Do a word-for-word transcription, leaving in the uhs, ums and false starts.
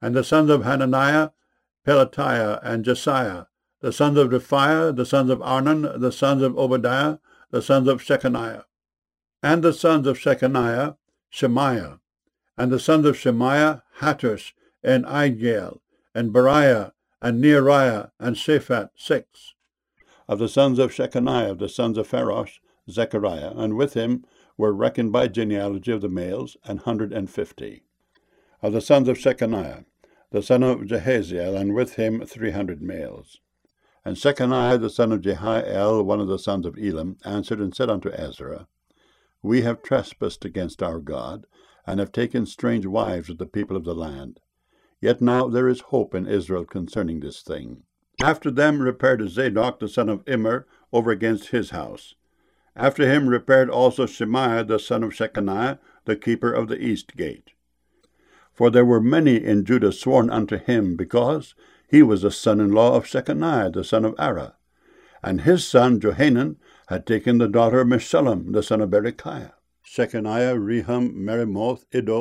And the sons of Hananiah, Pelatiah and Jesiah. The sons of Rephaiah, the sons of Arnan, the sons of Obadiah, the sons of Shechaniah. And the sons of Shechaniah, Shemaiah. And the sons of Shemaiah, Hattush, and Igal, and Bariah, and Neariah, and Shaphat, six. Of the sons of Shechaniah, the sons of Pharosh, Zechariah, and with him were reckoned by genealogy of the males an hundred and fifty. Of the sons of Shechaniah, the son of Jehaziel, and with him three hundred males. And Shechaniah, the son of Jehiel, one of the sons of Elam, answered and said unto Ezra, We have trespassed against our God, and have taken strange wives of the people of the land. Yet now there is hope in Israel concerning this thing. After them repaired Zadok, the son of Immer, over against his house. After him repaired also Shemaiah, the son of Shechaniah, the keeper of the east gate. For there were many in Judah sworn unto him, because he was the son-in-law of Shechaniah, the son of Ara. And his son Johanan had taken the daughter of Meshullam, the son of Berechiah. Shechaniah, Rehum, Meremoth, Iddo,